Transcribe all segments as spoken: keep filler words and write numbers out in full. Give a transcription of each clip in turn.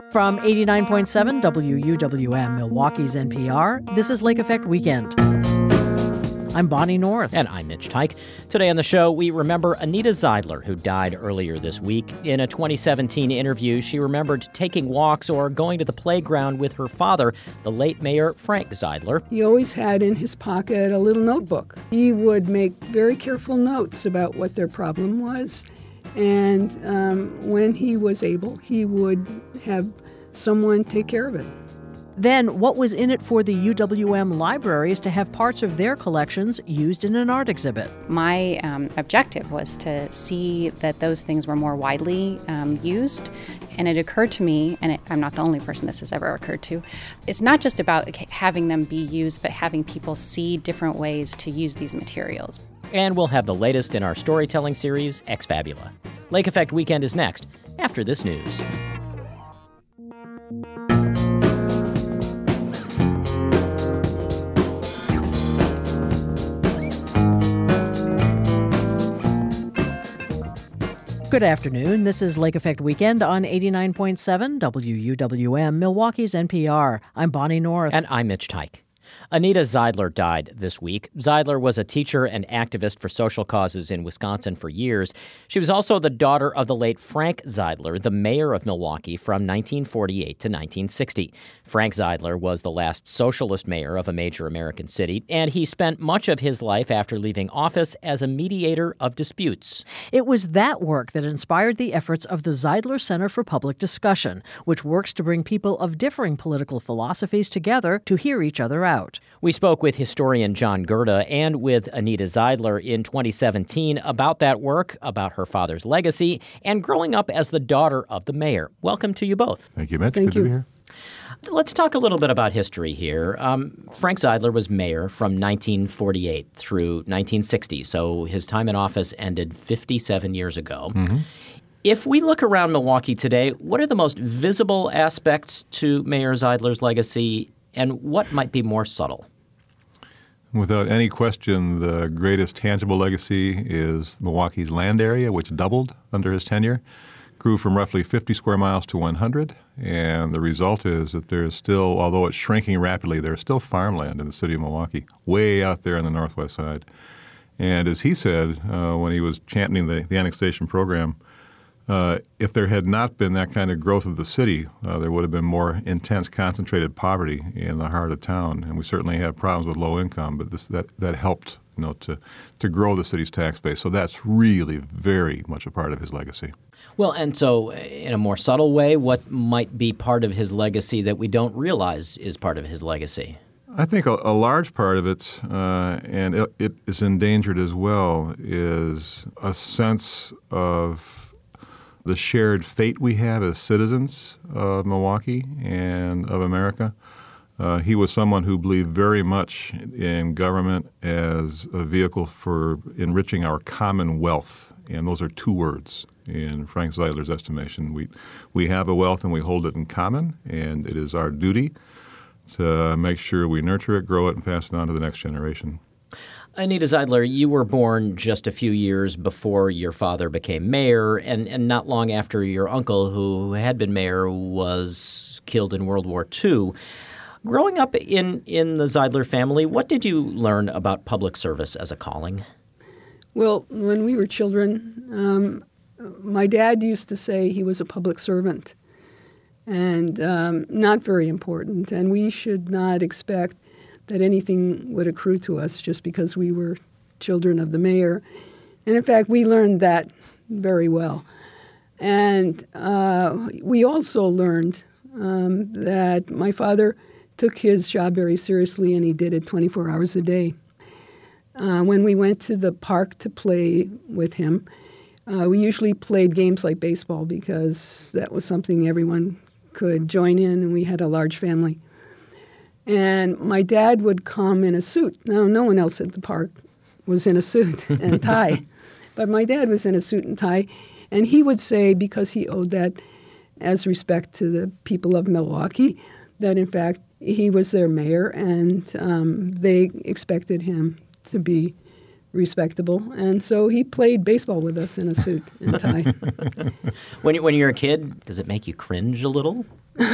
From eighty-nine point seven W U W M, Milwaukee's N P R, this is Lake Effect Weekend. I'm Bonnie North. And I'm Mitch Teich. Today on the show, we remember Anita Zeidler, who died earlier this week. In a twenty seventeen interview, she remembered taking walks or going to the playground with her father, the late Mayor Frank Zeidler. He always had in his pocket a little notebook. He would make very careful notes about what their problem was. And um, when he was able, he would have someone take care of it. Then, what was in it for the U W M libraries to have parts of their collections used in an art exhibit? My um, objective was to see that those things were more widely um, used. And it occurred to me, and it, I'm not the only person this has ever occurred to, it's not just about having them be used, but having people see different ways to use these materials. And we'll have the latest in our storytelling series, Ex Fabula. Lake Effect Weekend is next, after this news. Good afternoon. This is Lake Effect Weekend on eighty-nine point seven W U W M, Milwaukee's N P R. I'm Bonnie North. And I'm Mitch Teich. Anita Zeidler died this week. Zeidler was a teacher and activist for social causes in Wisconsin for years. She was also the daughter of the late Frank Zeidler, the mayor of Milwaukee from nineteen forty-eight to nineteen sixty. Frank Zeidler was the last socialist mayor of a major American city, and he spent much of his life after leaving office as a mediator of disputes. It was that work that inspired the efforts of the Zeidler Center for Public Discussion, which works to bring people of differing political philosophies together to hear each other out. We spoke with historian John Gerda and with Anita Zeidler in twenty seventeen about that work, about her father's legacy, and growing up as the daughter of the mayor. Welcome to you both. Thank you, Mitch. Thank Good you. to be here. Let's talk a little bit about history here. Um, Frank Zeidler was mayor from nineteen forty-eight through nineteen sixty, so his time in office ended fifty-seven years ago. Mm-hmm. If we look around Milwaukee today, what are the most visible aspects to Mayor Zeidler's legacy, and what might be more subtle? Without any question, the greatest tangible legacy is Milwaukee's land area, which doubled under his tenure, grew from roughly fifty square miles to one hundred, and the result is that there's still, although it's shrinking rapidly, there's still farmland in the city of Milwaukee, way out there on the northwest side. And as he said uh, when he was championing the, the annexation program, Uh, if there had not been that kind of growth of the city, uh, there would have been more intense concentrated poverty in the heart of town. And we certainly have problems with low income, but this, that, that helped you know, to, to grow the city's tax base. So that's really very much a part of his legacy. Well, and so in a more subtle way, what might be part of his legacy that we don't realize is part of his legacy? I think a, a large part of it, uh, and it, it is endangered as well, is a sense of the shared fate we have as citizens of Milwaukee and of America. Uh, he was someone who believed very much in government as a vehicle for enriching our common wealth, and those are two words in Frank Zeidler's estimation. We, we have a wealth and we hold it in common, and it is our duty to make sure we nurture it, grow it, and pass it on to the next generation. Anita Zeidler, you were born just a few years before your father became mayor, and, and not long after your uncle, who had been mayor, was killed in World War Two. Growing up in, in the Zeidler family, what did you learn about public service as a calling? Well, when we were children, um, my dad used to say he was a public servant and um, not very important, and we should not expect that anything would accrue to us just because we were children of the mayor. And in fact, we learned that very well. And uh, we also learned um, that my father took his job very seriously, and he did it twenty-four hours a day. Uh, when we went to the park to play with him, uh, we usually played games like baseball because that was something everyone could join in, and we had a large family. And my dad would come in a suit. Now, no one else at the park was in a suit and tie, but my dad was in a suit and tie, and he would say, because he owed that as respect to the people of Milwaukee, that in fact he was their mayor, and um, they expected him to be respectable. And so he played baseball with us in a suit and tie. When, you, when you're a kid, does it make you cringe a little?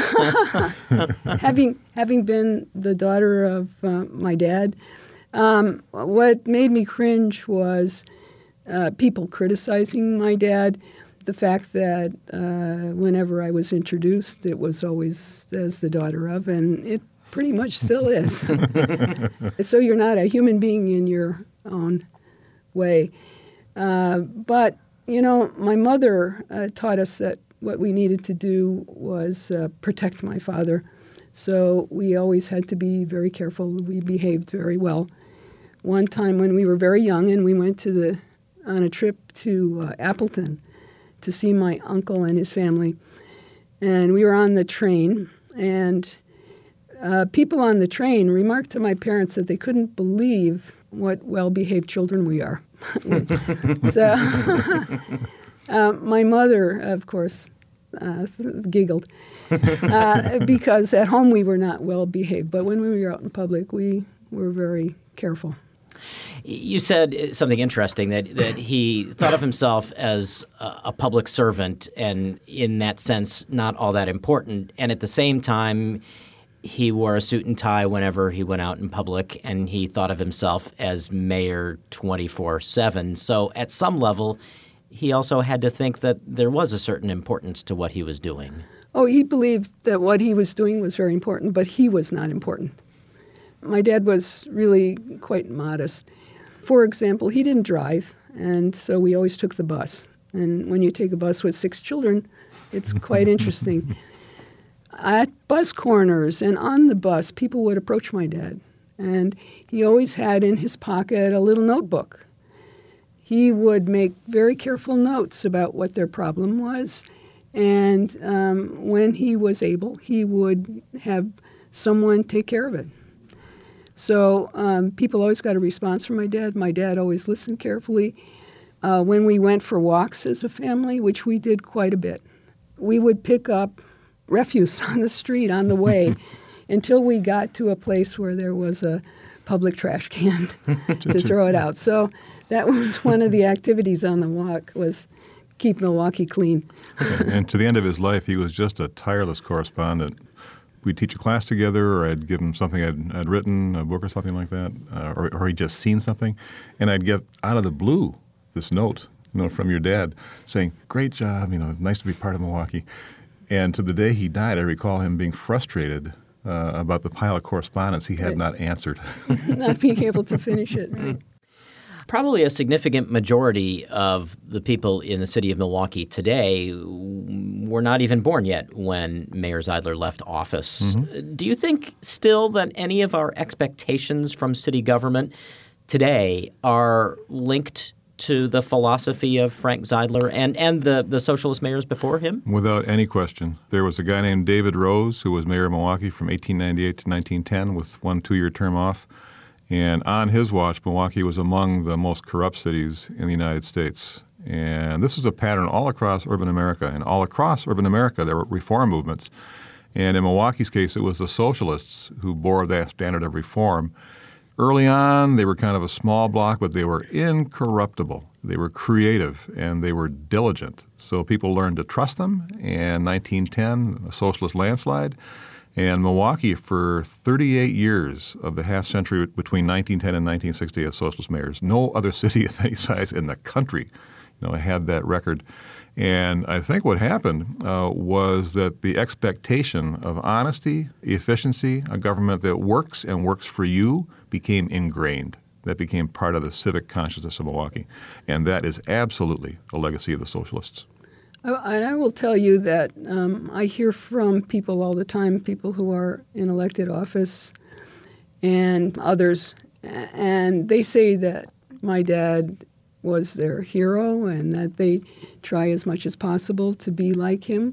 having having been the daughter of uh, my dad, um, what made me cringe was uh, people criticizing my dad. The fact that uh, whenever I was introduced, it was always as the daughter of, and it pretty much still is. So you're not a human being in your own way. Uh, but, you know, my mother uh, taught us that what we needed to do was uh, protect my father. So we always had to be very careful. We behaved very well. One time when we were very young and we went to the on a trip to uh, Appleton to see my uncle and his family, and we were on the train, and uh, people on the train remarked to my parents that they couldn't believe what well-behaved children we are. So uh, my mother, of course, uh, giggled uh, because at home we were not well-behaved, but when we were out in public, we were very careful. You said something interesting, that, that he thought of himself as a, a public servant and in that sense not all that important. And at the same time, he wore a suit and tie whenever he went out in public, and he thought of himself as mayor twenty-four seven. So at some level, he also had to think that there was a certain importance to what he was doing. Oh, he believed that what he was doing was very important, but he was not important. My dad was really quite modest. For example, he didn't drive, and so we always took the bus. And when you take a bus with six children, it's quite interesting. At bus corners and on the bus, people would approach my dad, and he always had in his pocket a little notebook. He would make very careful notes about what their problem was, and um, when he was able, he would have someone take care of it. So um, people always got a response from my dad. My dad always listened carefully. Uh, when we went for walks as a family, which we did quite a bit, we would pick up refuse on the street on the way until we got to a place where there was a public trash can to throw it out. So that was one of the activities on the walk, was keep Milwaukee clean. And to the end of his life, he was just a tireless correspondent. We'd teach a class together, or I'd give him something I'd, I'd written, a book or something like that, uh, or, or he'd just seen something, and I'd get out of the blue this note, you know, from your dad saying, "Great job, you know, nice to be part of Milwaukee." And to the day he died, I recall him being frustrated uh, about the pile of correspondence he had Right. not answered. Not being able to finish it. Right? Probably a significant majority of the people in the city of Milwaukee today were not even born yet when Mayor Zeidler left office. Mm-hmm. Do you think still that any of our expectations from city government today are linked to the philosophy of Frank Zeidler and, and the, the socialist mayors before him? Without any question. There was a guy named David Rose who was mayor of Milwaukee from eighteen ninety-eight to nineteen ten with one two-year term off. And on his watch, Milwaukee was among the most corrupt cities in the United States. And this is a pattern all across urban America. And all across urban America, there were reform movements. And in Milwaukee's case, it was the socialists who bore that standard of reform. Early on, they were kind of a small block, but they were incorruptible. They were creative, and they were diligent. So people learned to trust them. And nineteen ten, a socialist landslide. And Milwaukee, for thirty-eight years of the half century between nineteen ten and nineteen sixty, had socialist mayors. No other city of any size in the country, you know, had that record. And I think what happened uh, was that the expectation of honesty, efficiency, a government that works and works for you, became ingrained. That became part of the civic consciousness of Milwaukee. And that is absolutely a legacy of the socialists. And I will tell you that um, I hear from people all the time, people who are in elected office and others, and they say that my dad was their hero and that they try as much as possible to be like him.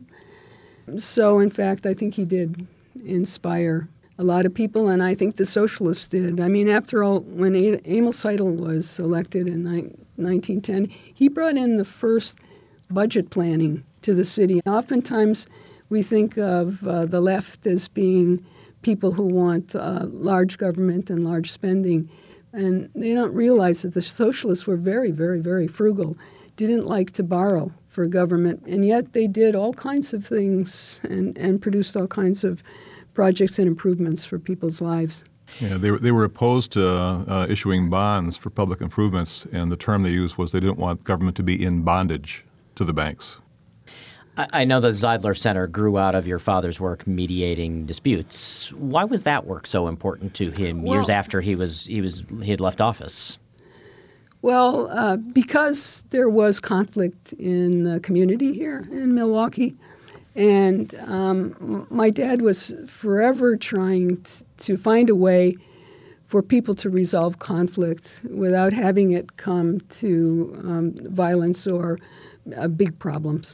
So, in fact, I think he did inspire a lot of people, and I think the socialists did. I mean, after all, when Emil Seidel was elected in nineteen ten, he brought in the first budget planning to the city. Oftentimes, we think of uh, the left as being people who want uh, large government and large spending, And they don't realize that the socialists were very, very, very frugal, didn't like to borrow for government, and yet they did all kinds of things and, and produced all kinds of projects and improvements for people's lives. Yeah, they were, they were opposed to uh, issuing bonds for public improvements, and the term they used was they didn't want government to be in bondage to the banks. I know the Zeidler Center grew out of your father's work mediating disputes. Why was that work so important to him Well, years after he was he was he had left office? Well, uh, because there was conflict in the community here in Milwaukee, and um, my dad was forever trying t- to find a way for people to resolve conflict without having it come to um, violence or uh, big problems.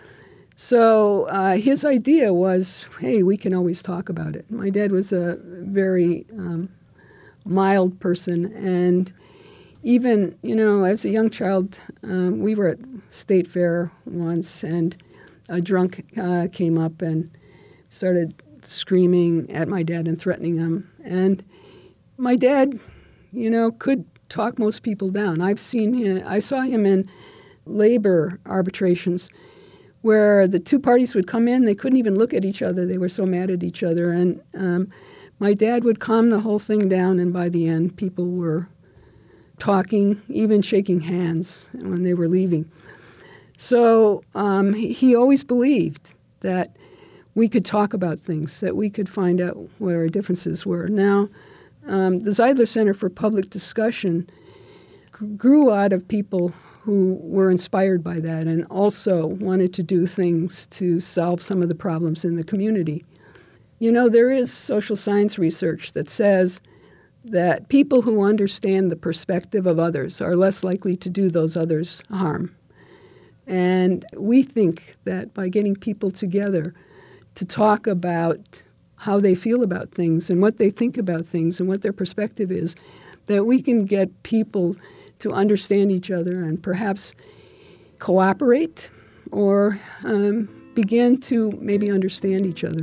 So uh, his idea was, hey, we can always talk about it. My dad was a very um, mild person, and even, you know, as a young child, um, we were at State Fair once, and a drunk uh, came up and started screaming at my dad and threatening him. And my dad, you know, could talk most people down. I've seen him, I saw him in labor arbitrations where the two parties would come in, they couldn't even look at each other. They were so mad at each other. And um, my dad would calm the whole thing down, and by the end, people were talking, even shaking hands when they were leaving. So um, he, he always believed that we could talk about things, that we could find out what our differences were. Now, um, the Zeidler Center for Public Discussion g- grew out of people who were inspired by that and also wanted to do things to solve some of the problems in the community. You know, there is social science research that says that people who understand the perspective of others are less likely to do those others harm. And we think that by getting people together to talk about how they feel about things and what they think about things and what their perspective is, that we can get people to understand each other and perhaps cooperate or um, begin to maybe understand each other.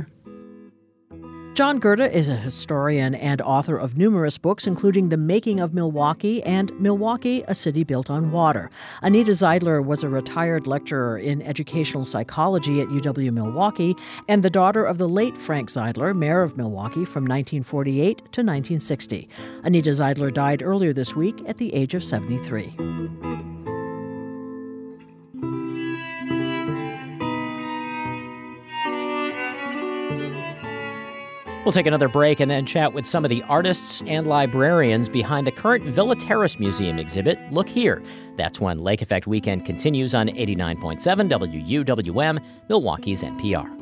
John Gerda is a historian and author of numerous books, including The Making of Milwaukee and Milwaukee, A City Built on Water. Anita Zeidler was a retired lecturer in educational psychology at U W-Milwaukee and the daughter of the late Frank Zeidler, mayor of Milwaukee from nineteen forty-eight to nineteen sixty. Anita Zeidler died earlier this week at the age of seventy-three. We'll take another break and then chat with some of the artists and librarians behind the current Villa Terrace Museum exhibit, Look Here. That's when Lake Effect Weekend continues on eighty-nine point seven W U W M, Milwaukee's N P R.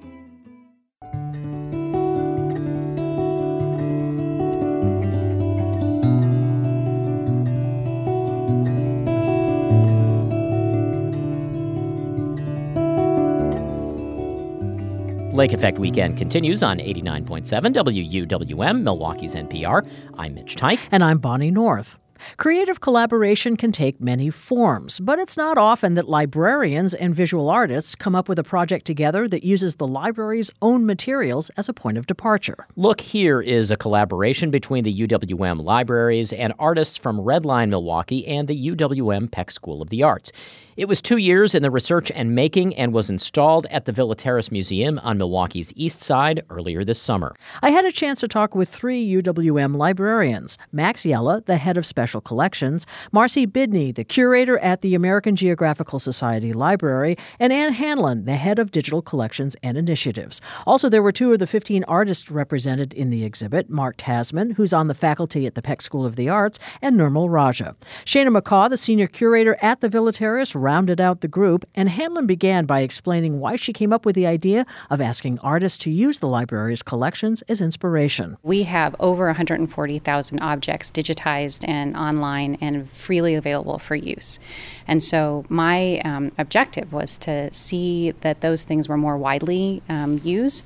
Lake Effect Weekend continues on eighty-nine point seven W U W M, Milwaukee's N P R. I'm Mitch Teich. And I'm Bonnie North. Creative collaboration can take many forms, but it's not often that librarians and visual artists come up with a project together that uses the library's own materials as a point of departure. Look Here is a collaboration between the U W M libraries and artists from Redline Milwaukee and the U W M Peck School of the Arts. It was two years in the research and making and was installed at the Villa Terrace Museum on Milwaukee's east side earlier this summer. I had a chance to talk with three U W M librarians: Max Yella, the head of special collections, Marcy Bidney, the curator at the American Geographical Society Library, and Ann Hanlon, the head of digital collections and initiatives. Also, there were two of the fifteen artists represented in the exhibit: Mark Tasman, who's on the faculty at the Peck School of the Arts, and Nirmal Raja. Shana McCaw, the senior curator at the Villa Terrace, rounded out the group, and Hanlon began by explaining why she came up with the idea of asking artists to use the library's collections as inspiration. We have over one hundred forty thousand objects digitized and online and freely available for use. And so my um, objective was to see that those things were more widely um, used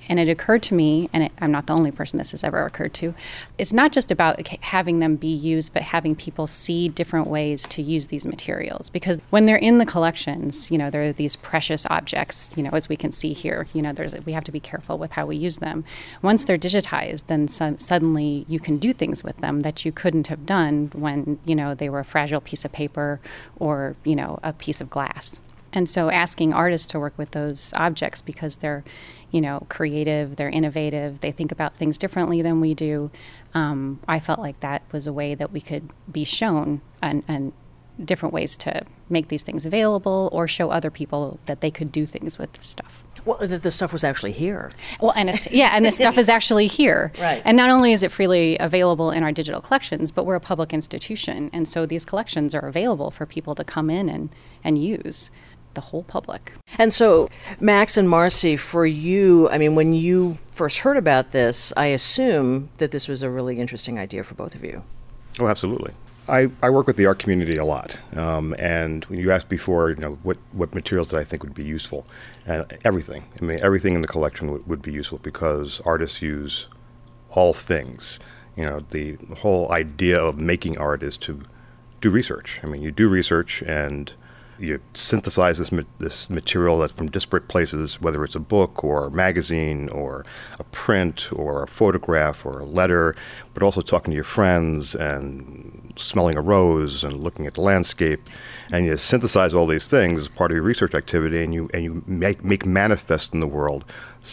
And it occurred to me, and it, I'm not the only person this has ever occurred to, it's not just about having them be used, but having people see different ways to use these materials. Because when they're in the collections, you know, there are these precious objects, you know, as we can see here, you know, there's we have to be careful with how we use them. Once they're digitized, then so, suddenly you can do things with them that you couldn't have done when, you know, they were a fragile piece of paper or, you know, a piece of glass. And so asking artists to work with those objects because they're, you know, creative, they're innovative, they think about things differently than we do. Um, I felt like that was a way that we could be shown and, and different ways to make these things available or show other people that they could do things with this stuff. Well, that the stuff was actually here. Well, and it's, yeah, and the stuff is actually here. Right. And not only is it freely available in our digital collections, but we're a public institution. And so these collections are available for people to come in and, and use. The whole public. And so, Max and Marcy, for you, I mean, when you first heard about this, I assume that this was a really interesting idea for both of you. Oh, absolutely. I, I work with the art community a lot. Um, and when you asked before, you know, what, what materials did I think would be useful? And everything. I mean, everything in the collection would, would be useful because artists use all things. You know, the whole idea of making art is to do research. I mean, you do research and you synthesize this ma- this material that's from disparate places, whether it's a book or a magazine or a print or a photograph or a letter, but also talking to your friends and smelling a rose and looking at the landscape. And you synthesize all these things as part of your research activity, and you and you make, make manifest in the world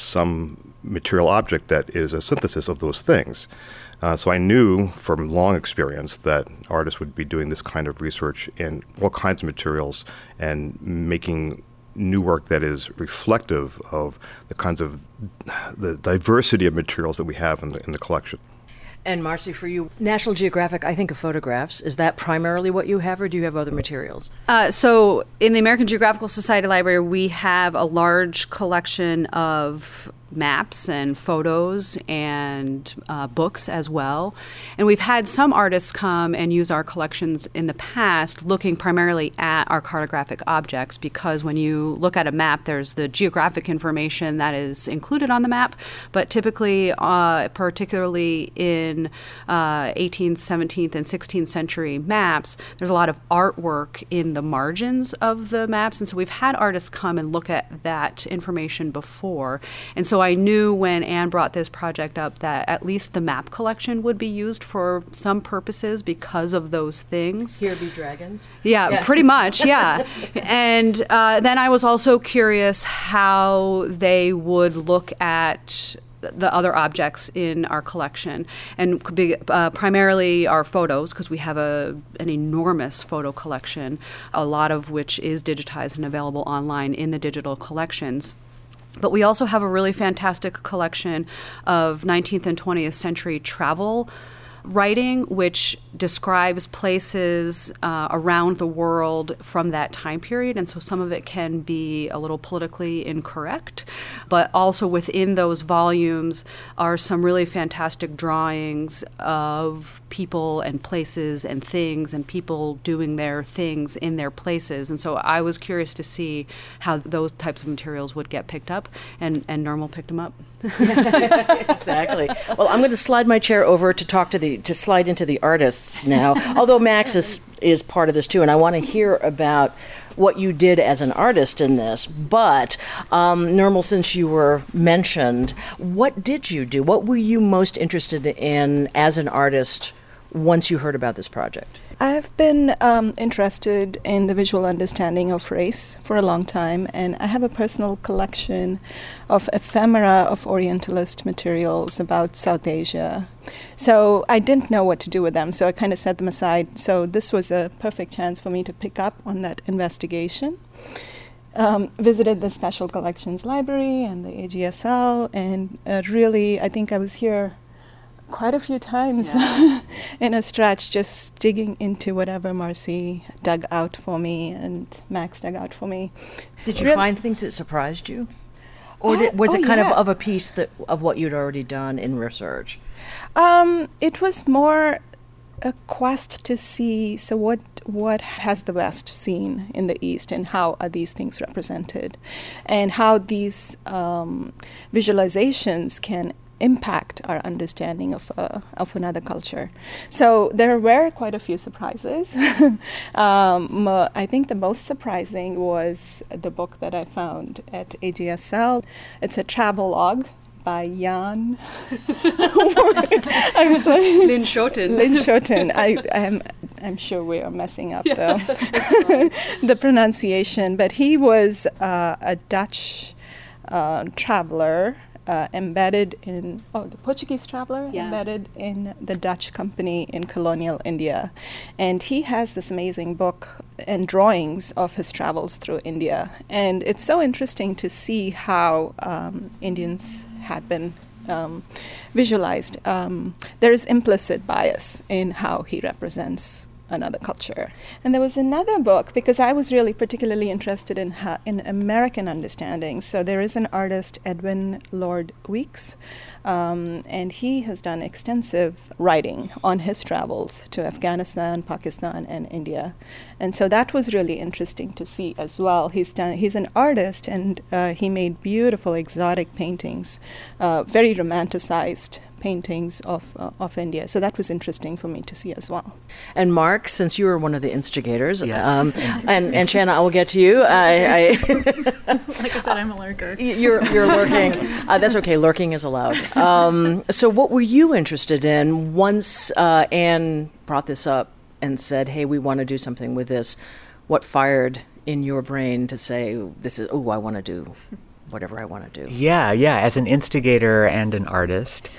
some material object that is a synthesis of those things. Uh, so I knew from long experience that artists would be doing this kind of research in all kinds of materials and making new work that is reflective of the kinds of the diversity of materials that we have in the, in the collection. And Marcy, for you, National Geographic, I think of photographs. Is that primarily what you have, or do you have other materials? Uh, so in the American Geographical Society Library, we have a large collection of maps and photos and uh, books as well. And we've had some artists come and use our collections in the past looking primarily at our cartographic objects, because when you look at a map, there's the geographic information that is included on the map, but typically, uh, particularly in uh, eighteenth, seventeenth, and sixteenth century maps, there's a lot of artwork in the margins of the maps. And so we've had artists come and look at that information before. And so I knew when Anne brought this project up that at least the map collection would be used for some purposes because of those things. Here be dragons? Yeah, yeah. Pretty much, yeah. And uh, then I was also curious how they would look at the other objects in our collection, and could be, uh, primarily our photos, because we have a an enormous photo collection, a lot of which is digitized and available online in the digital collections. But we also have a really fantastic collection of nineteenth and twentieth century travel writing, which describes places uh, around the world from that time period. And so some of it can be a little politically incorrect, but also within those volumes are some really fantastic drawings of people and places and things and people doing their things in their places. And so I was curious to see how those types of materials would get picked up, and, and Normal picked them up. Exactly. Well, I'm going to slide my chair over to talk to the to slide into the artists now. Although Max is is part of this too, and I want to hear about what you did as an artist in this. But um, Normal, since you were mentioned, what did you do? What were you most interested in as an artist once you heard about this project? I've been um, interested in the visual understanding of race for a long time, and I have a personal collection of ephemera of Orientalist materials about South Asia. So I didn't know what to do with them, so I kind of set them aside. So this was a perfect chance for me to pick up on that investigation. Um, visited the Special Collections Library and the A G S L, and uh, really, I think I was here quite a few times yeah. in a stretch, just digging into whatever Marcy dug out for me and Max dug out for me. Did you Re- find things that surprised you? Or Uh, did, was oh, it kind yeah. of of a piece that of what you'd already done in research? Um, it was more a quest to see, so what what has the West seen in the East, and how are these things represented, and how these um, visualizations can impact our understanding of uh, of another culture. So there were quite a few surprises. um, I think the most surprising was the book that I found at A G S L. It's a travelogue by Jan. I'm sorry. Lynn Schoten. Lynn Schoten. I, I'm, I'm sure we are messing up yeah. the, the pronunciation, but he was uh, a Dutch uh, traveler uh, embedded in, oh, the Portuguese traveler yeah. embedded in the Dutch company in colonial India. And he has this amazing book and drawings of his travels through India. And it's so interesting to see how um, Indians had been um, visualized. Um, there is implicit bias in how he represents another culture. And there was another book, because I was really particularly interested in ha- in American understanding. So there is an artist, Edwin Lord Weeks, um, and he has done extensive writing on his travels to Afghanistan, Pakistan, and India. And so that was really interesting to see as well. He's done. He's an artist, and uh, he made beautiful exotic paintings, uh, very romanticized paintings of uh, of India. So that was interesting for me to see as well. And Mark, since you were one of the instigators, yes. um, and and Shanna, I will get to you. I, I like I said, I'm a lurker. You're you're lurking. Uh, that's okay. Lurking is allowed. Um, so, what were you interested in once uh, Anne brought this up and said, "Hey, we want to do something with this"? What fired in your brain to say, "This is oh, I want to do whatever I want to do"? Yeah, yeah. As an instigator and an artist,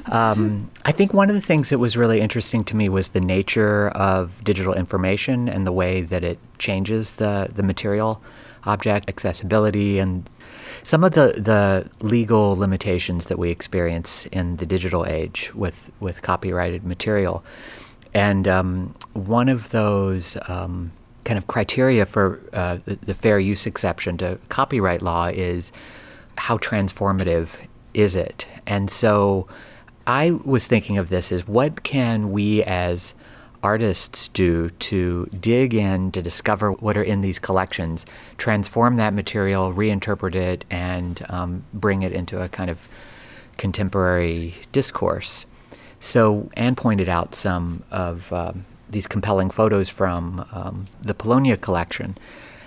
um, I think one of the things that was really interesting to me was the nature of digital information and the way that it changes the, the material object, accessibility, and some of the, the legal limitations that we experience in the digital age with, with copyrighted material. And um, one of those um, kind of criteria for uh, the, the fair use exception to copyright law is how transformative is it? And so I was thinking of this as, what can we as artists do to dig in, to discover what are in these collections, transform that material, reinterpret it, and um, bring it into a kind of contemporary discourse. So Anne pointed out some of um, these compelling photos from um, the Polonia collection.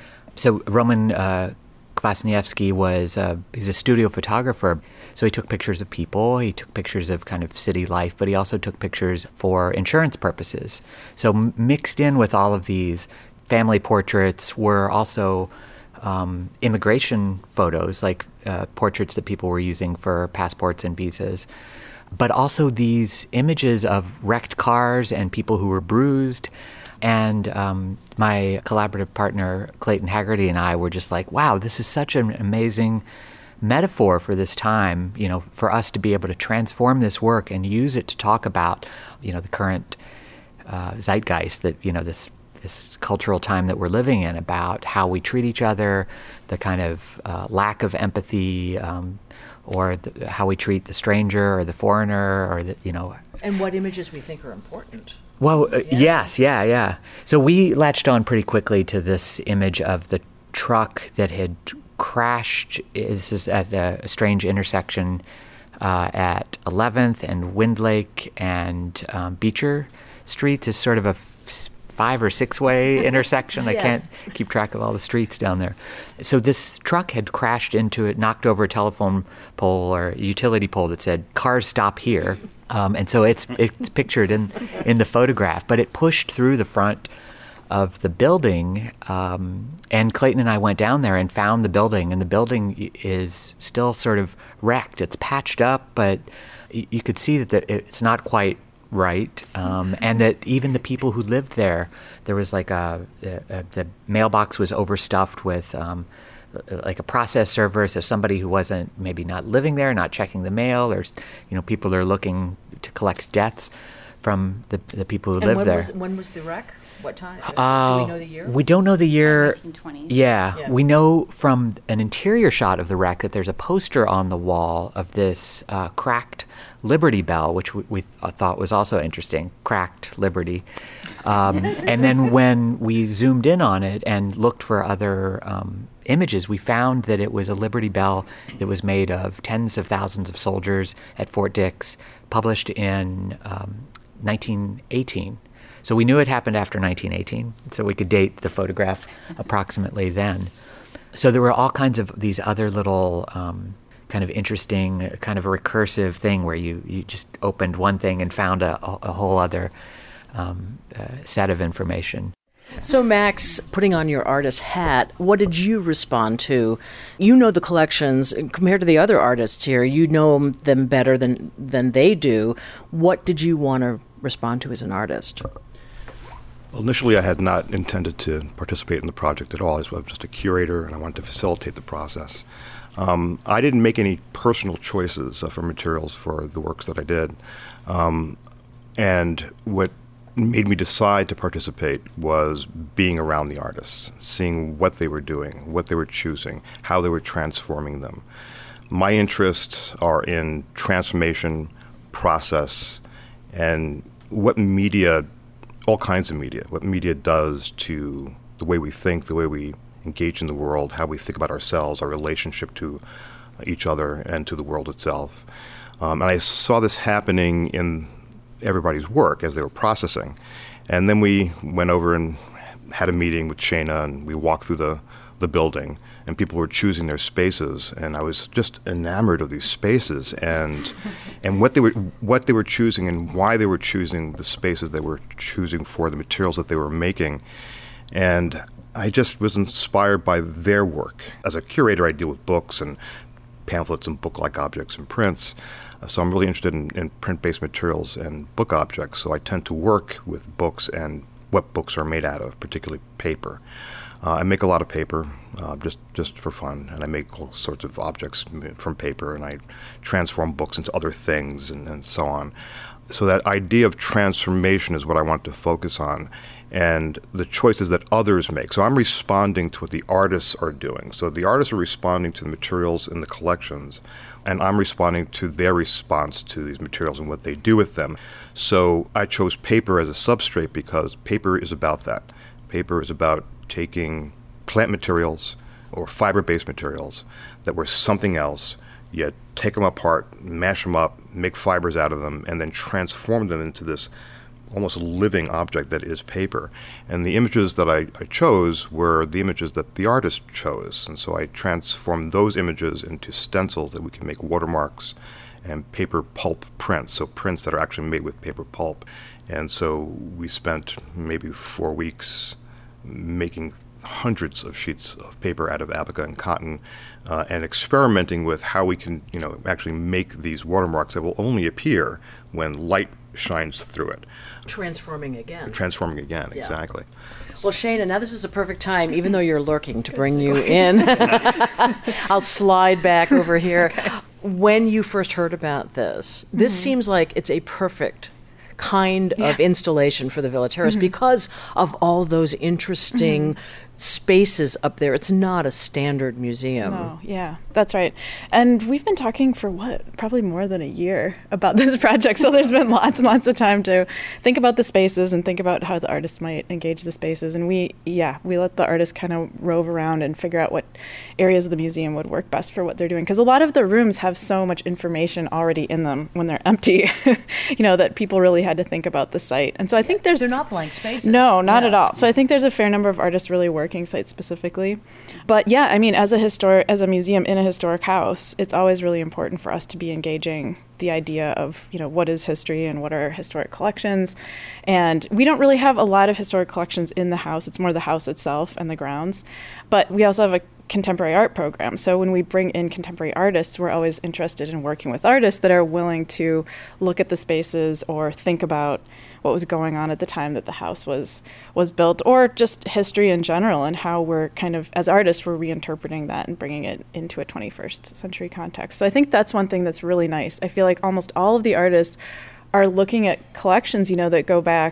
So Roman uh, Kwasniewski was uh, he was a studio photographer, so he took pictures of people, he took pictures of kind of city life, but he also took pictures for insurance purposes. So m- mixed in with all of these family portraits were also um, immigration photos, like uh, portraits that people were using for passports and visas, but also these images of wrecked cars and people who were bruised. And um, my collaborative partner, Clayton Haggerty, and I were just like, wow, this is such an amazing metaphor for this time, you know, for us to be able to transform this work and use it to talk about, you know, the current uh, zeitgeist, that, you know, this this cultural time that we're living in, about how we treat each other, the kind of uh, lack of empathy, um, or the, how we treat the stranger or the foreigner, or the, you know. And what images we think are important. Well, uh, yeah. yes, yeah, yeah. So we latched on pretty quickly to this image of the truck that had crashed. This is at a, a strange intersection uh, at eleventh and Windlake and um, Beecher Streets. Is sort of a f- five or six way intersection. Yes. I can't keep track of all the streets down there. So this truck had crashed into it, knocked over a telephone pole or a utility pole that said, "Cars stop here." Um, and so it's it's pictured in, in the photograph, but it pushed through the front of the building. Um, and Clayton and I went down there and found the building, and the building is still sort of wrecked. It's patched up, but y- you could see that the, it's not quite right. Um, and that even the people who lived there, there was like a, a, a the mailbox was overstuffed with um, like a process server, so somebody who wasn't maybe not living there, not checking the mail, or, you know, people are looking to collect debts from the the people who and live when there. Was, when was the wreck? What time? Uh, Do we know the year? We don't know the year. nineteen twenties. Yeah, Yeah. we know from an interior shot of the wreck that there's a poster on the wall of this uh, cracked Liberty Bell, which we, we th- thought was also interesting. Cracked Liberty. Um, and then when we zoomed in on it and looked for other um, images, we found that it was a Liberty Bell that was made of tens of thousands of soldiers at Fort Dix, published in um, nineteen eighteen. So we knew it happened after nineteen eighteen, so we could date the photograph approximately then. So there were all kinds of these other little um, kind of interesting, kind of a recursive thing where you, you just opened one thing and found a, a whole other um, uh, set of information. So, Max, putting on your artist hat, what did you respond to? You know the collections compared to the other artists here. You know them better than than they do. What did you want to respond to as an artist? Well, initially, I had not intended to participate in the project at all. I was just a curator, and I wanted to facilitate the process. Um, I didn't make any personal choices uh, for materials for the works that I did. Um, and what made me decide to participate was being around the artists, seeing what they were doing, what they were choosing, how they were transforming them. My interests are in transformation, process, and what media, all kinds of media, what media does to the way we think, the way we engage in the world, how we think about ourselves, our relationship to each other and to the world itself. Um, and I saw this happening in everybody's work as they were processing. And then we went over and had a meeting with Shana, and we walked through the, the building, and people were choosing their spaces, and I was just enamored of these spaces and and what they were what they were choosing and why they were choosing the spaces they were choosing for the materials that they were making. And I just was inspired by their work. As a curator, I deal with books and pamphlets and book-like objects and prints. Uh, so I'm really interested in, in print-based materials and book objects. So I tend to work with books and what books are made out of, particularly paper. Uh, I make a lot of paper uh, just, just for fun, and I make all sorts of objects from paper, and I transform books into other things and, and so on. So that idea of transformation is what I want to focus on, and the choices that others make. So I'm responding to what the artists are doing. So the artists are responding to the materials in the collections, and I'm responding to their response to these materials and what they do with them. So I chose paper as a substrate because paper is about that. Paper is about taking plant materials or fiber-based materials that were something else, yet take them apart, mash them up, make fibers out of them, and then transform them into this almost living object that is paper. And the images that I, I chose were the images that the artist chose. And so I transformed those images into stencils that we can make watermarks and paper pulp prints, so prints that are actually made with paper pulp. And so we spent maybe four weeks making hundreds of sheets of paper out of abaca and cotton uh, and experimenting with how we can, you know, actually make these watermarks that will only appear when light shines through it. Transforming again. Transforming again, Yeah. exactly. Well, Shana, now this is a perfect time, even though you're lurking, to bring you in. I'll slide back over here. Okay. When you first heard about this, this mm-hmm. seems like it's a perfect kind yeah. of installation for the Villa Terrace mm-hmm. because of all those interesting mm-hmm. spaces up there. It's not a standard museum. Oh, yeah, that's right. And we've been talking for what, probably more than a year about this project. So there's been lots and lots of time to think about the spaces and think about how the artists might engage the spaces. And we, yeah, we let the artists kind of rove around and figure out what areas of the museum would work best for what they're doing. Because a lot of the rooms have so much information already in them when they're empty, you know, that people really had to think about the site. And so I think there's... They're not blank spaces. No, not yeah. at all. So I think there's a fair number of artists really working site specifically. But yeah, I mean, as a historic, as a museum in a historic house, it's always really important for us to be engaging the idea of, you know, what is history and what are historic collections. And we don't really have a lot of historic collections in the house. It's more the house itself and the grounds. But we also have a contemporary art program. So when we bring in contemporary artists, we're always interested in working with artists that are willing to look at the spaces or think about what was going on at the time that the house was was built, or just history in general and how we're kind of, as artists, we're reinterpreting that and bringing it into a twenty-first century context. So I think that's one thing that's really nice. I feel like almost all of the artists are looking at collections, you know, that go back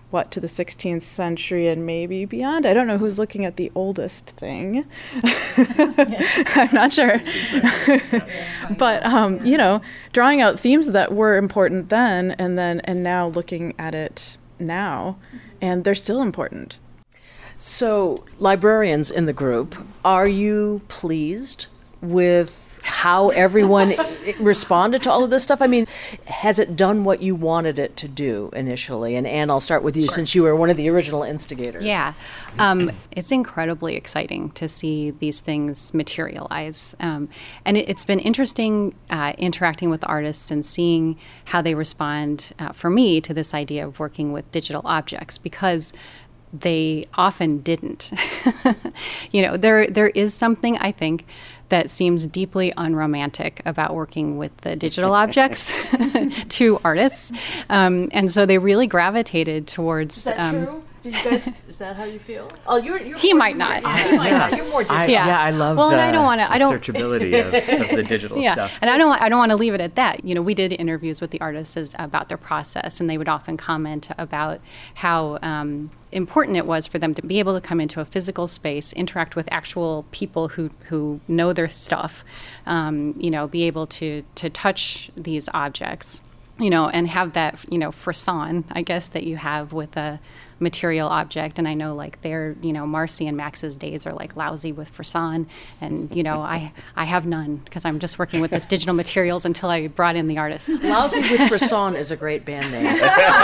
what, to the sixteenth century and maybe beyond. I don't know who's looking at the oldest thing. I'm not sure. But, um, you know, drawing out themes that were important then and then and now looking at it now, and they're still important. So, librarians in the group, are you pleased with how everyone responded to all of this stuff? I mean, has it done what you wanted it to do initially? And Anne, I'll start with you, sure, since you were one of the original instigators. Yeah. Um, it's incredibly exciting to see these things materialize. Um, and it, it's been interesting uh, interacting with artists and seeing how they respond, uh, for me, to this idea of working with digital objects, because they often didn't. You know, there there is something, I think, that seems deeply unromantic about working with the digital objects to artists. Um, and so they really gravitated towards... Is that um, true? Did you guys, is that how you feel? Oh, you're, you're he more, might not. Yeah, he might not. You're more digital. I, yeah. yeah, I love well, the, and I don't wanna, the I don't, searchability of, of the digital yeah. stuff. And I don't, I don't want to leave it at that. You know, we did interviews with the artists as, about their process, and they would often comment about how um, important it was for them to be able to come into a physical space, interact with actual people who, who know their stuff, um, you know, be able to, to touch these objects, you know, and have that, you know, frisson, I guess, that you have with a material object. And I know, like, their, you know, Marcy and Max's days are like lousy with frisson, and you know, I I have none because I'm just working with this digital materials until I brought in the artists. Lousy with frisson is a great band name.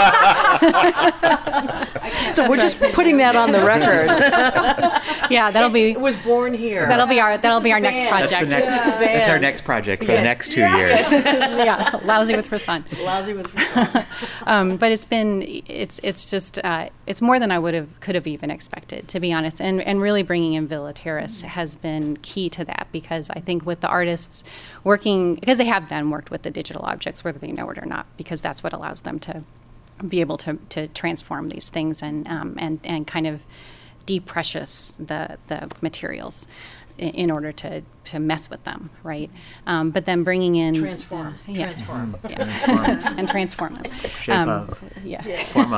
So That's we're just right. putting that on the record. Yeah, that'll be. It was born here. That'll be our that'll be our next band. project. That's, the next, Yeah. that's our next project for Yeah. the next two Yeah. years. Yeah, lousy with frisson. Lousy with frisson. Um, but it's been it's it's just uh, it's more than I would have could have even expected, to be honest. And and really bringing in Villa Terrace has been key to that, because I think with the artists working, because they have then worked with the digital objects, whether they know it or not, because that's what allows them to be able to to transform these things and um, and and kind of deprecious the the materials in, in order to to mess with them, right? Um, but then bringing in Transform. uh, yeah. Transform. Yeah. Transform. And transform them. Shape Um, of. Yeah. Form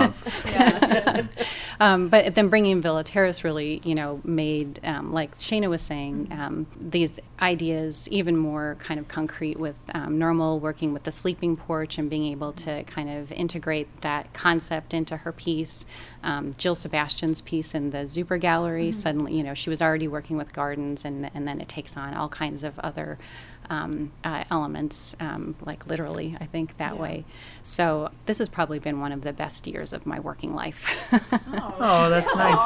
of. Um, but then bringing Villa Terrace really, you know, made, um, like Shana was saying, um, these ideas even more kind of concrete with um, Normal working with the sleeping porch and being able to kind of integrate that concept into her piece. Um, Jill Sebastian's piece in the Zuber Gallery, mm-hmm. suddenly, you know, she was already working with gardens, and and then it takes on all kinds of other Um, uh, elements, um, like literally, I think, that yeah. way. So this has probably been one of the best years of my working life. oh, oh, that's nice,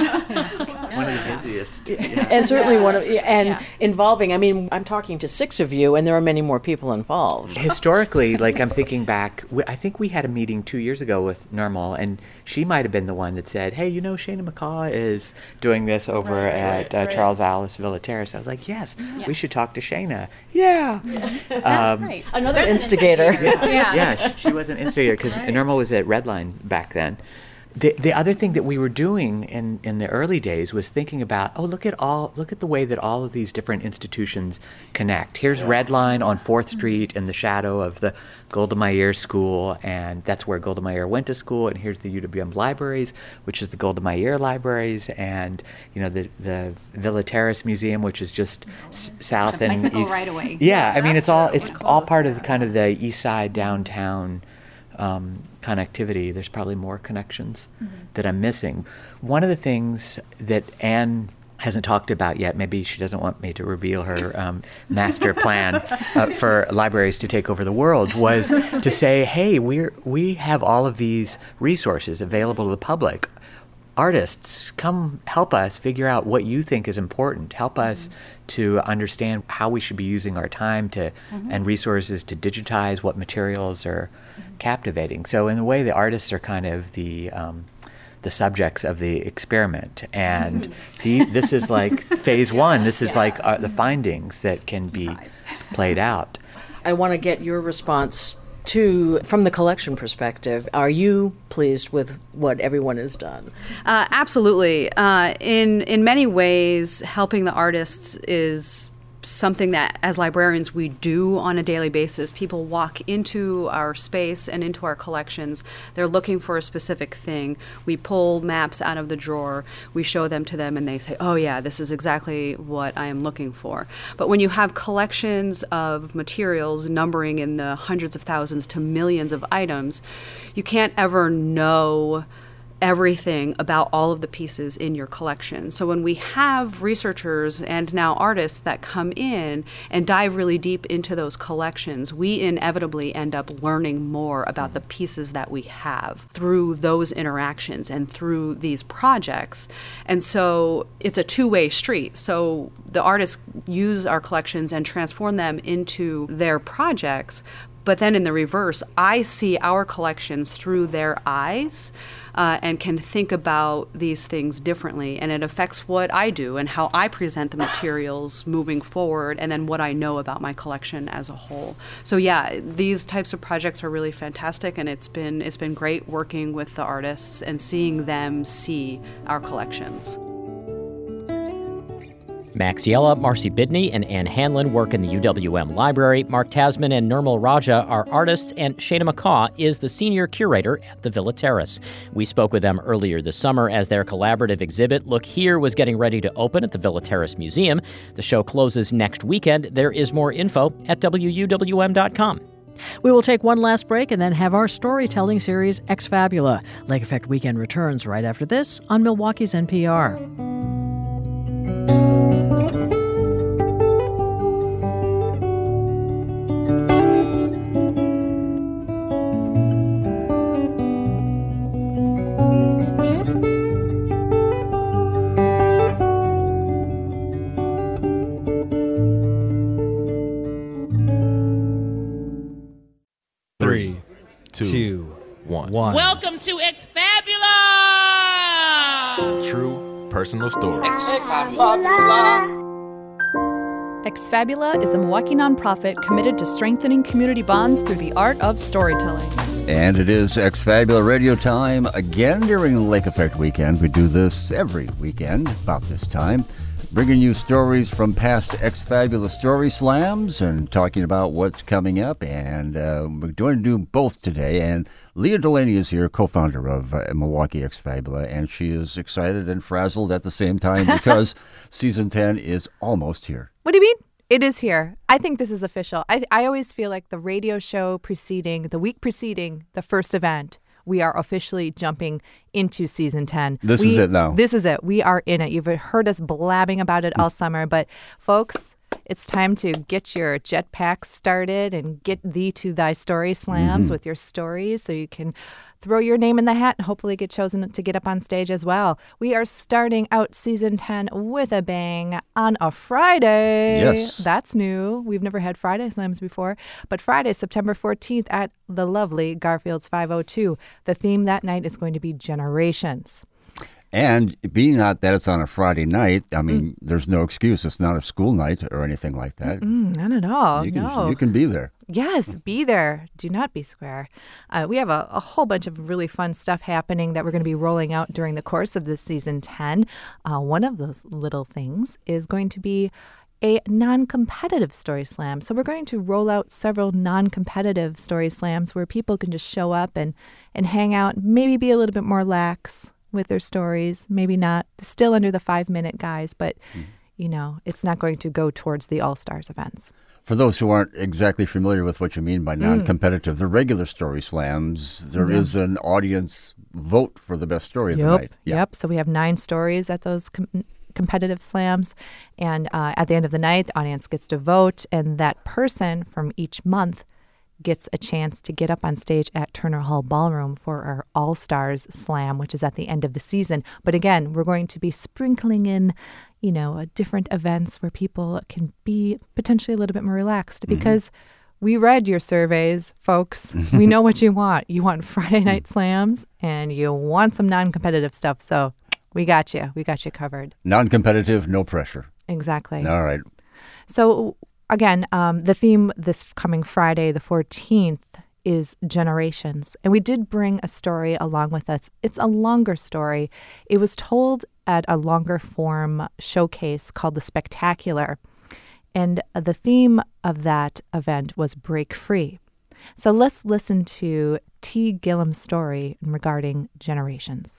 Anne. One of the busiest. Yeah. And certainly one of, and yeah. involving, I mean, I'm talking to six of you, and there are many more people involved. Historically, like I'm thinking back, I think we had a meeting two years ago with Normal, and she might have been the one that said, hey, you know, Shana McCaw is doing this over right, at right, uh, right. Charles Alice Villa Terrace. I was like, yes, yes. we should talk to Shana. Yeah. That's um, right. Another There's an instigator. instigator. Yeah, Yeah. yeah she, she was an instigator because Right. Normal was at Redline back then. The the other thing that we were doing in, in the early days was thinking about, oh, look at all look at the way that all of these different institutions connect. Here's Redline on fourth Street in the shadow of the Golda Meir School, and that's where Golda Meir went to school. And here's the U W M Libraries, which is the Golda Meir Libraries, and you know the the Villa Terrace Museum, which is just s- south It's a and bicycle east. right away. Yeah, I mean that's it's all true. it's We're all close, part of the yeah. kind of the east side downtown um, connectivity. There's probably more connections mm-hmm. that I'm missing. One of the things that Anne hasn't talked about yet, maybe she doesn't want me to reveal her um, master plan uh, for libraries to take over the world, was to say, hey, we're we have all of these resources available to the public. Artists, come help us figure out what you think is important. Help us mm-hmm. to understand how we should be using our time to mm-hmm. and resources to digitize what materials are mm-hmm. captivating. So in a way, the artists are kind of the um, the subjects of the experiment, and the, this is like phase one. This is Yeah. like uh, the findings that can be Surprise. played out. I want to get your response to, from the collection perspective. Are you pleased with what everyone has done? Uh, absolutely. Uh, in in many ways, helping the artists is something that as librarians we do on a daily basis. People walk into our space and into our collections. They're looking for a specific thing. We pull maps out of the drawer. We show them to them and they say, oh yeah, this is exactly what I am looking for. But when you have collections of materials numbering in the hundreds of thousands to millions of items, you can't ever know everything about all of the pieces in your collection. So when we have researchers and now artists that come in and dive really deep into those collections, we inevitably end up learning more about the pieces that we have through those interactions and through these projects. And so it's a two-way street. So the artists use our collections and transform them into their projects. But then in the reverse, I see our collections through their eyes uh, and can think about these things differently. And it affects what I do and how I present the materials moving forward and then what I know about my collection as a whole. So yeah, these types of projects are really fantastic, and it's been, it's been great working with the artists and seeing them see our collections. Maxiella, Marcy Bidney, and Ann Hanlon work in the U W M library. Mark Tasman and Nirmal Raja are artists, and Shana McCaw is the senior curator at the Villa Terrace. We spoke with them earlier this summer as their collaborative exhibit, Look Here, was getting ready to open at the Villa Terrace Museum. The show closes next weekend. There is more info at W U W M dot com. We will take one last break and then have our storytelling series, Ex Fabula. Lake Effect Weekend returns right after this on Milwaukee's N P R. Three, two, two one. one. Welcome to Ex Fabula! True personal stories. Ex Fabula! Ex Fabula is a Milwaukee nonprofit committed to strengthening community bonds through the art of storytelling. And it is Ex Fabula Radio time again during the Lake Effect Weekend. We do this every weekend about this time, bringing you stories from past Ex Fabula Story Slams and talking about what's coming up. And uh, we're going to do both today. And Leah Delaney is here, co-founder of uh, Milwaukee Ex Fabula, and she is excited and frazzled at the same time because season ten is almost here. What do you mean? It is here. I think this is official. I, I always feel like the radio show preceding, the week preceding the first event, we are officially jumping into season ten. This we, is it now. This is it. We are in it. You've heard us blabbing about it all summer, but folks, it's time to get your jetpacks started and get thee to thy story slams mm-hmm. with your stories so you can throw your name in the hat and hopefully get chosen to get up on stage as well. We are starting out season ten with a bang on a Friday. Yes. That's new. We've never had Friday slams before. But Friday, September fourteenth at the lovely Garfield's five oh two. The theme that night is going to be generations. And being not that it's on a Friday night, I mean, mm. there's no excuse. It's not a school night or anything like that. Mm, not at all. You can, no. you can be there. Yes, be there. Do not be square. Uh, we have a, a whole bunch of really fun stuff happening that we're going to be rolling out during the course of this season ten. Uh, one of those little things is going to be a non-competitive story slam. So we're going to roll out several non-competitive story slams where people can just show up and, and hang out, maybe be a little bit more lax with their stories, maybe not. Still under the five-minute guys, but, mm. you know, it's not going to go towards the All-Stars events. For those who aren't exactly familiar with what you mean by non-competitive, mm. the regular story slams, there mm-hmm. is an audience vote for the best story of yep. the night. Yeah. Yep. So we have nine stories at those com- competitive slams. And uh, at the end of the night, the audience gets to vote. And that person from each month gets a chance to get up on stage at Turner Hall Ballroom for our All-Stars Slam, which is at the end of the season. But again, we're going to be sprinkling in, you know, different events where people can be potentially a little bit more relaxed because mm-hmm. we read your surveys, folks. We know what you want. You want Friday night slams and you want some non-competitive stuff. So we got you. We got you covered. Non-competitive, no pressure. Exactly. All right. So again, um, the theme this coming Friday, the fourteenth, is generations. And we did bring a story along with us. It's a longer story. It was told at a longer form showcase called The Spectacular. And the theme of that event was Break Free. So let's listen to T. Gillum's story regarding generations.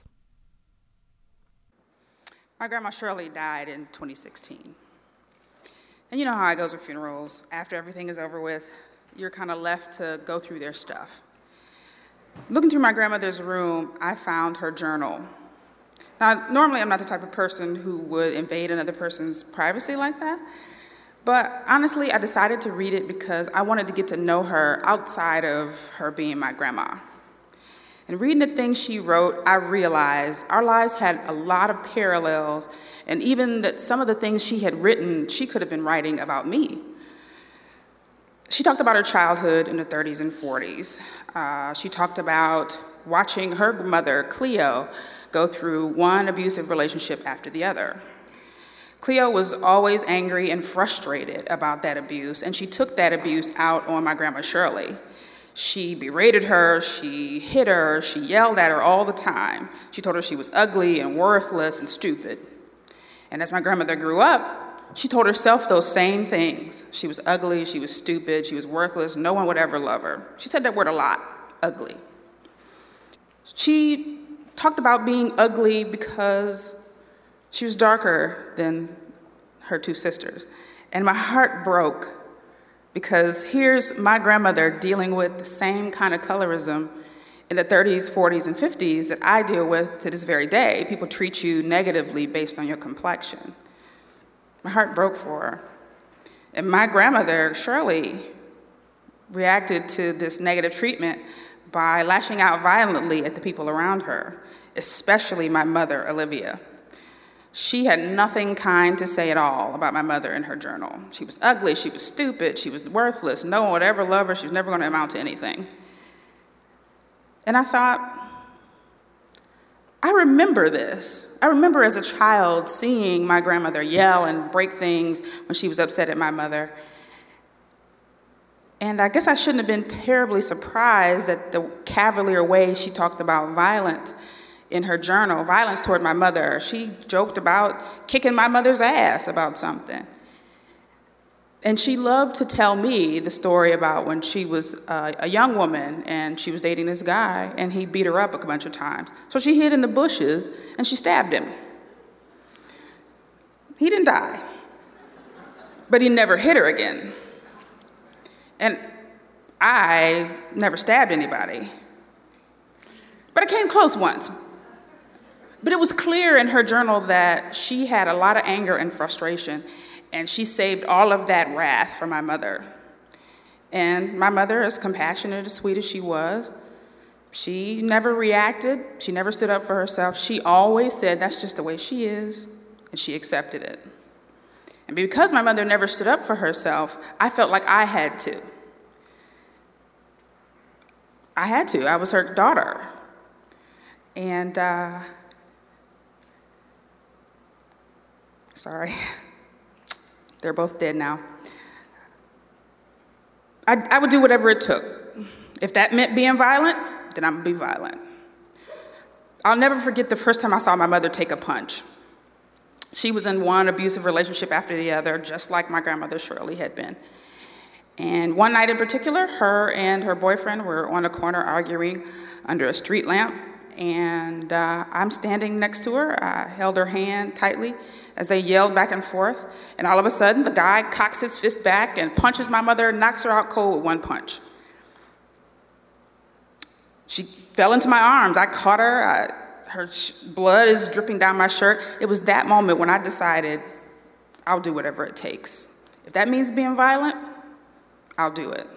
My grandma Shirley died in twenty sixteen. And you know how it goes with funerals. After everything is over with, you're kind of left to go through their stuff. Looking through my grandmother's room, I found her journal. Now, normally I'm not the type of person who would invade another person's privacy like that. But honestly, I decided to read it because I wanted to get to know her outside of her being my grandma. And reading the things she wrote, I realized our lives had a lot of parallels, and even that some of the things she had written, she could have been writing about me. She talked about her childhood in the thirties and forties. Uh, she talked about watching her mother, Cleo, go through one abusive relationship after the other. Cleo was always angry and frustrated about that abuse, and she took that abuse out on my grandma Shirley. She berated her, she hit her, she yelled at her all the time. She told her she was ugly and worthless and stupid. And as my grandmother grew up, she told herself those same things. She was ugly, she was stupid, she was worthless, no one would ever love her. She said that word a lot, ugly. She talked about being ugly because she was darker than her two sisters. And my heart broke because here's my grandmother dealing with the same kind of colorism in the thirties, forties, and fifties that I deal with to this very day. People treat you negatively based on your complexion. My heart broke for her. And my grandmother, Shirley, reacted to this negative treatment by lashing out violently at the people around her, especially my mother, Olivia. She had nothing kind to say at all about my mother in her journal. She was ugly, she was stupid, she was worthless, no one would ever love her, she was never going to amount to anything. And I thought, I remember this. I remember as a child seeing my grandmother yell and break things when she was upset at my mother. And I guess I shouldn't have been terribly surprised at the cavalier way she talked about violence in her journal, violence toward my mother. She joked about kicking my mother's ass about something. And she loved to tell me the story about when she was uh, a young woman and she was dating this guy and he beat her up a bunch of times. So she hid in the bushes and she stabbed him. He didn't die, but he never hit her again. And I never stabbed anybody, but I came close once. But it was clear in her journal that she had a lot of anger and frustration, and she saved all of that wrath for my mother. And my mother, as compassionate, as sweet as she was, she never reacted. She never stood up for herself. She always said, that's just the way she is, and she accepted it. And because my mother never stood up for herself, I felt like I had to. I had to. I was her daughter. And, uh, sorry, they're both dead now. I, I would do whatever it took. If that meant being violent, then I'm gonna be violent. I'll never forget the first time I saw my mother take a punch. She was in one abusive relationship after the other, just like my grandmother Shirley had been. And one night in particular, her and her boyfriend were on a corner arguing under a street lamp, and uh, I'm standing next to her. I held her hand tightly as they yelled back and forth, and all of a sudden, the guy cocks his fist back and punches my mother and knocks her out cold with one punch. She fell into my arms. I caught her. I, her blood is dripping down my shirt. It was that moment when I decided, I'll do whatever it takes. If that means being violent, I'll do it.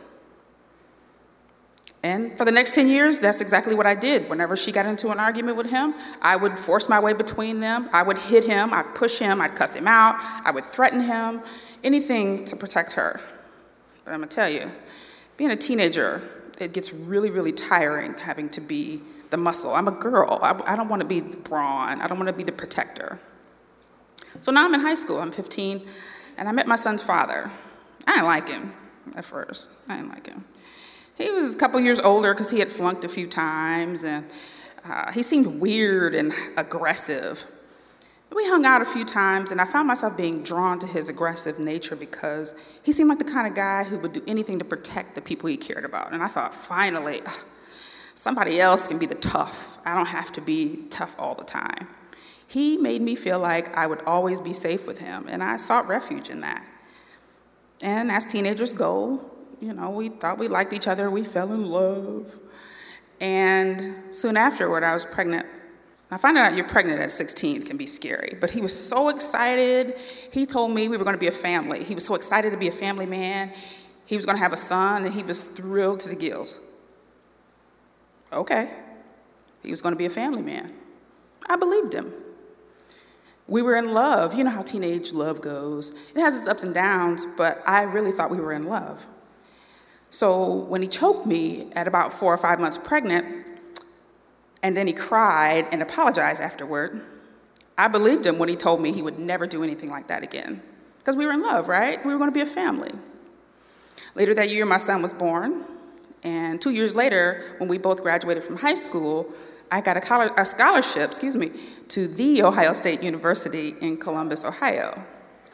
And for the next ten years, that's exactly what I did. Whenever she got into an argument with him, I would force my way between them. I would hit him, I'd push him, I'd cuss him out, I would threaten him, anything to protect her. But I'm gonna tell you, being a teenager, it gets really, really tiring having to be the muscle. I'm a girl, I, I don't wanna be the brawn, I don't wanna be the protector. So now I'm in high school, I'm fifteen, and I met my son's father. I didn't like him at first, I didn't like him. He was a couple years older because he had flunked a few times, and uh, he seemed weird and aggressive. We hung out a few times, and I found myself being drawn to his aggressive nature because he seemed like the kind of guy who would do anything to protect the people he cared about. And I thought, finally, somebody else can be the tough. I don't have to be tough all the time. He made me feel like I would always be safe with him, and I sought refuge in that. And as teenagers go, you know, we thought we liked each other, we fell in love. And soon afterward, I was pregnant. Now, finding out you're pregnant at sixteen can be scary, but he was so excited. He told me we were going to be a family. He was so excited to be a family man. He was going to have a son, and he was thrilled to the gills. Okay. He was going to be a family man. I believed him. We were in love. You know how teenage love goes. It has its ups and downs, but I really thought we were in love. So when he choked me at about four or five months pregnant, and then he cried and apologized afterward, I believed him when he told me he would never do anything like that again. Because we were in love, right? We were going to be a family. Later that year, my son was born. And two years later, when we both graduated from high school, I got a, a scholarship, excuse me, to The Ohio State University in Columbus, Ohio.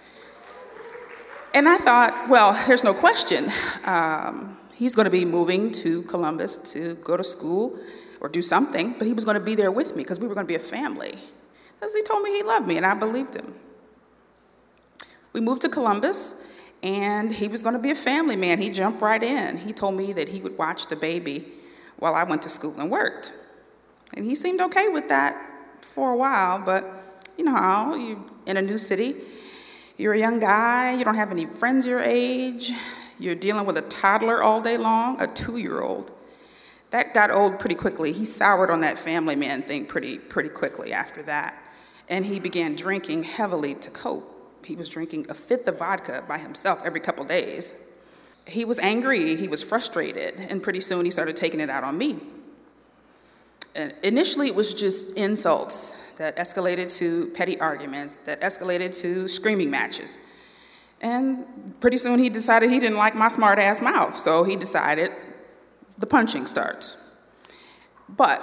And I thought, well, there's no question. Um, he's going to be moving to Columbus to go to school or do something, but he was going to be there with me because we were going to be a family. Because he told me he loved me, and I believed him. We moved to Columbus, and he was going to be a family man. He jumped right in. He told me that he would watch the baby while I went to school and worked. And he seemed okay with that for a while, but you know how, you're in a new city, you're a young guy, you don't have any friends your age, you're dealing with a toddler all day long, a two-year-old. That got old pretty quickly. He soured on that family man thing pretty, pretty quickly after that. And he began drinking heavily to cope. He was drinking a fifth of vodka by himself every couple days. He was angry, he was frustrated, and pretty soon he started taking it out on me. And initially, it was just insults that escalated to petty arguments, that escalated to screaming matches. And pretty soon he decided he didn't like my smart-ass mouth, so he decided the punching starts. But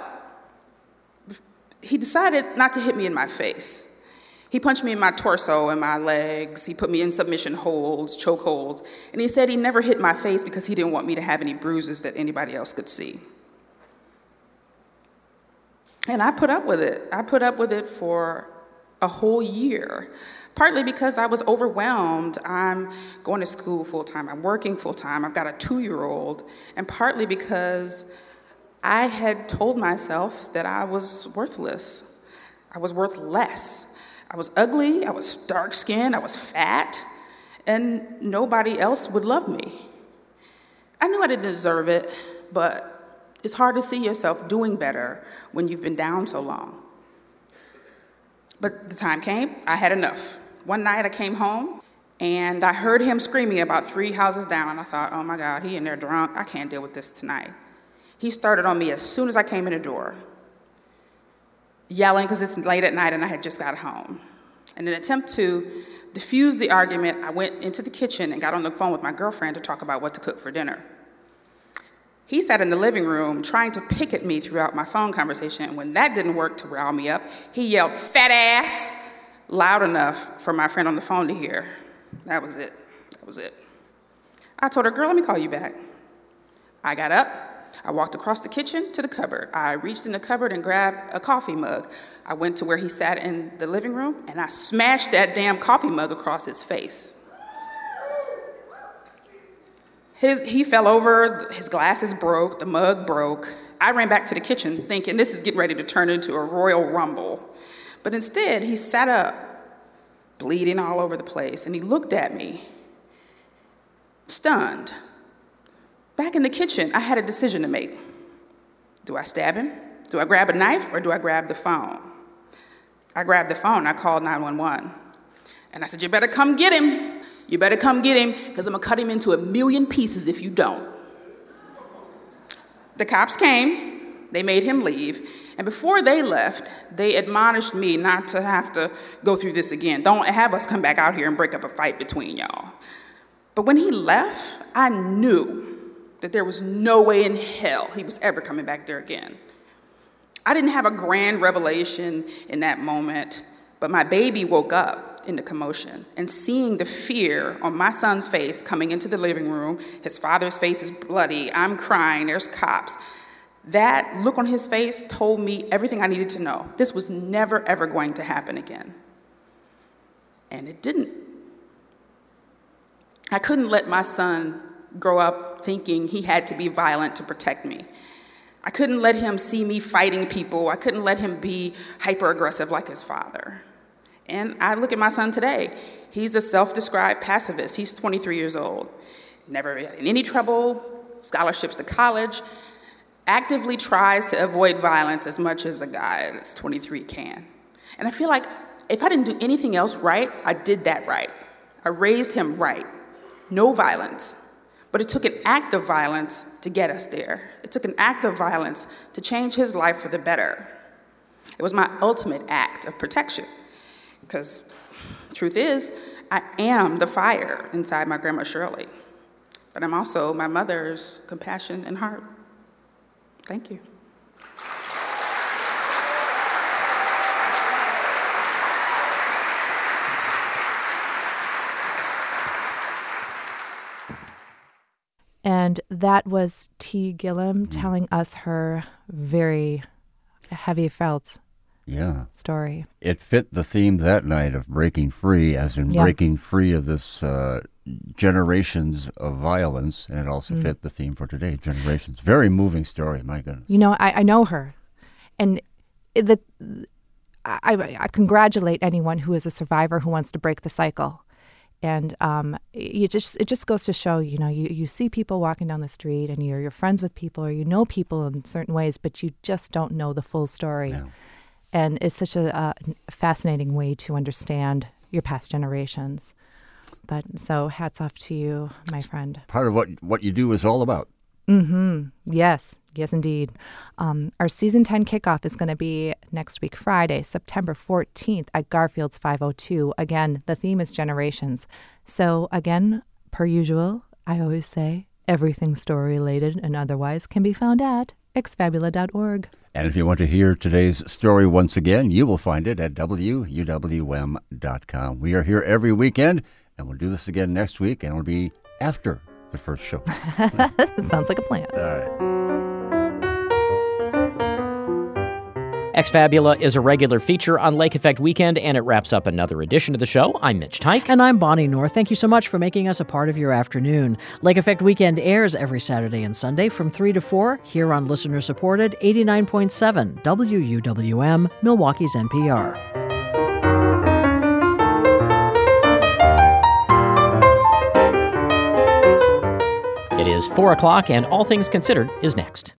he decided not to hit me in my face. He punched me in my torso and my legs. He put me in submission holds, choke holds. And he said he never hit my face because he didn't want me to have any bruises that anybody else could see. And I put up with it. I put up with it for a whole year, partly because I was overwhelmed. I'm going to school full-time. I'm working full-time. I've got a two-year-old. And partly because I had told myself that I was worthless. I was worth less. I was ugly. I was dark-skinned. I was fat. And nobody else would love me. I knew I didn't deserve it, but it's hard to see yourself doing better when you've been down so long. But the time came, I had enough. One night I came home, and I heard him screaming about three houses down, and I thought, oh my God, he in there drunk, I can't deal with this tonight. He started on me as soon as I came in the door, yelling because it's late at night and I had just got home. In an attempt to diffuse the argument, I went into the kitchen and got on the phone with my girlfriend to talk about what to cook for dinner. He sat in the living room trying to pick at me throughout my phone conversation, and when that didn't work to rile me up, he yelled, "Fat ass," loud enough for my friend on the phone to hear. That was it. That was it. I told her, girl, let me call you back. I got up. I walked across the kitchen to the cupboard. I reached in the cupboard and grabbed a coffee mug. I went to where he sat in the living room, and I smashed that damn coffee mug across his face. His, he fell over, his glasses broke, the mug broke. I ran back to the kitchen thinking this is getting ready to turn into a royal rumble. But instead, he sat up, bleeding all over the place, and he looked at me, stunned. Back in the kitchen, I had a decision to make. Do I stab him? Do I grab a knife, or do I grab the phone? I grabbed the phone, I called nine one one. And I said, you better come get him. You better come get him, because I'm gonna cut him into a million pieces if you don't. The cops came, they made him leave, and before they left, they admonished me not to have to go through this again. Don't have us come back out here and break up a fight between y'all. But when he left, I knew that there was no way in hell he was ever coming back there again. I didn't have a grand revelation in that moment, But my baby woke up in the commotion, and seeing the fear on my son's face coming into the living room, his father's face is bloody, I'm crying, there's cops. That look on his face told me everything I needed to know. This was never, ever going to happen again. And it didn't. I couldn't let my son grow up thinking he had to be violent to protect me. I couldn't let him see me fighting people. I couldn't let him be hyper-aggressive like his father. And I look at my son today. He's a self-described pacifist. He's twenty-three years old. Never had in any trouble, scholarships to college, actively tries to avoid violence as much as a guy that's twenty-three can. And I feel like if I didn't do anything else right, I did that right. I raised him right. No violence. But it took an act of violence to get us there. It took an act of violence to change his life for the better. It was my ultimate act of protection. Because truth is, I am the fire inside my Grandma Shirley. But I'm also my mother's compassion and heart. Thank you. And that was T. Gillum telling us her very heavy felt yeah. story. It fit the theme that night of breaking free, as in yeah. breaking free of this uh, generations of violence, and it also mm. fit the theme for today, generations. Very moving story, my goodness. You know, I, I know her, and the, I, I congratulate anyone who is a survivor who wants to break the cycle. And um, you just it just goes to show, you know, you, you see people walking down the street and you're, you're friends with people or you know people in certain ways, but you just don't know the full story. No. And it's such a, a fascinating way to understand your past generations. But so hats off to you, my friend. Part of what, what you do is all about. Mm-hmm. Yes. Yes, indeed. Um, our season ten kickoff is going to be next week, Friday, September fourteenth at Garfield's five oh two. Again, the theme is generations. So again, per usual, I always say everything story related and otherwise can be found at x fabula dot org. And if you want to hear today's story once again, you will find it at w u w m dot com. We are here every weekend, and we'll do this again next week, and it'll be after the first show. Sounds like a plan. All right. Ex Fabula is a regular feature on Lake Effect Weekend, and it wraps up another edition of the show. I'm Mitch Teich. And I'm Bonnie North. Thank you so much for making us a part of your afternoon. Lake Effect Weekend airs every Saturday and Sunday from three to four here on listener-supported eighty-nine point seven W U W M, Milwaukee's N P R. It is four o'clock, and All Things Considered is next.